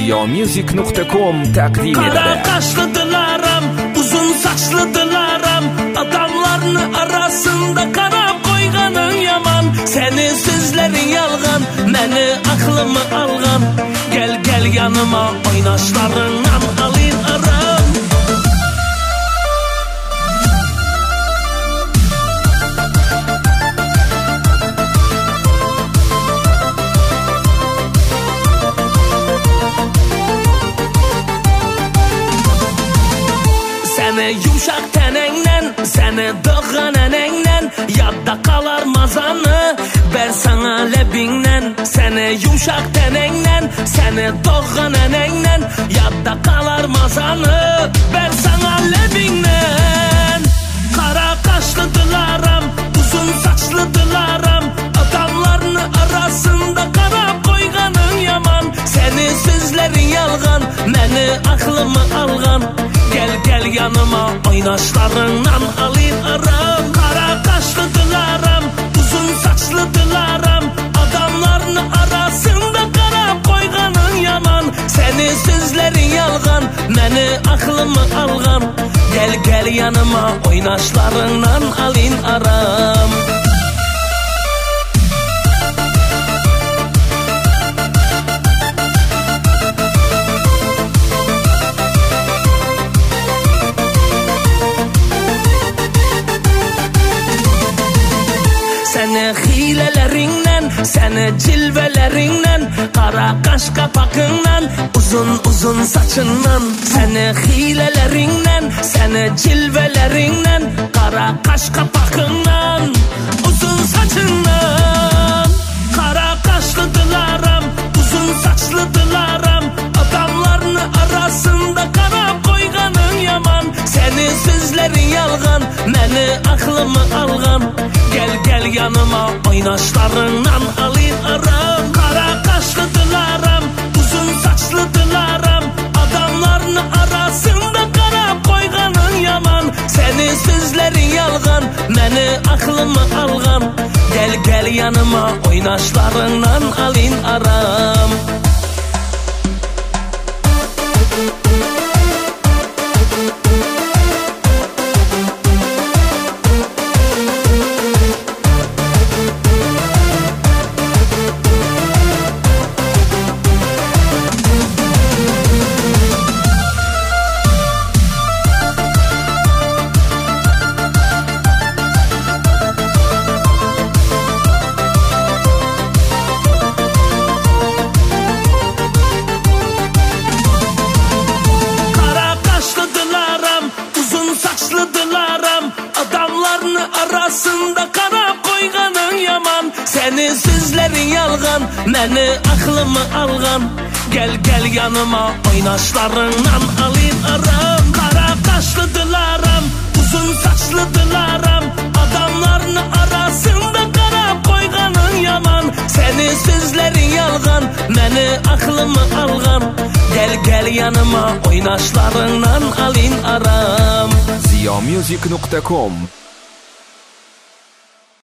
ziyomusic.com taqdim etdi. Qara qaşlıdılaram, uzun saçlıdılaram, adamlarını arasında qarab qoyğanın yaman. Seni sözlerin yalğan, məni aklımı alğan. Gel gel yanıma, oynaşlarından alayım aram. Seni yumşak tenenlen, seni doğan enenlen, yadda kalar mazanı ver sana lebinlen. Seni yumşak tenenlen, seni doğan enenlen, yadda kalar mazanı ver sana lebinlen. Kara kaşlıdılaram, uzun saçlıdılaram, adamlarını arasında qarab qoyğanın yaman. Seni sözlerin yalğan, məni aklımı alğan. Gel gel yanıma, oynaşlarından alayım aram. Qara qaşlıdılaram, uzun saçlıdılaram, adamlarını arasında qarab qoyğanın yaman. Seni sözlerin yalğan, məni aklımı alğan. Gel gel yanıma, oynaşlarından alayım aram. Seni hilelerinden, seni cilvelerinden, kara kaş kapakından, uzun uzun saçından. Seni hilelerinden, seni cilvelerinden, kara kaş kapakından, uzun saçından. Kara kaşlıdılaram, uzun saçlıdılaram, adamlarını arasında qarab qoyğanın yaman. Seni sözlerin yalğan, məni aklımı alğan. Gel gel yanıma, oynaşlarından alayım aram. Qara qaşlıdılaram, uzun saçlıdılaram, adamlarını arasında qarab qoyğanın yaman. Seni sözlerin yalğan, məni aklımı alğan. Gel gel yanıma, oynaşlarından alayım aram. Adamlarını arasında qarab qoyğanın yaman. Seni sözlerin yalğan, məni aklımı alğan. Gel gel yanıma, oynaşlarından alayım aram. Qara qaşlıdılaram, uzun saçlıdılaram, adamlarını arasında qarab qoyğanın yaman. Seni sözlerin yalğan, məni aklımı alğan. Gel gel yanıma, oynaşlarından alayım aram. ziyomusic.com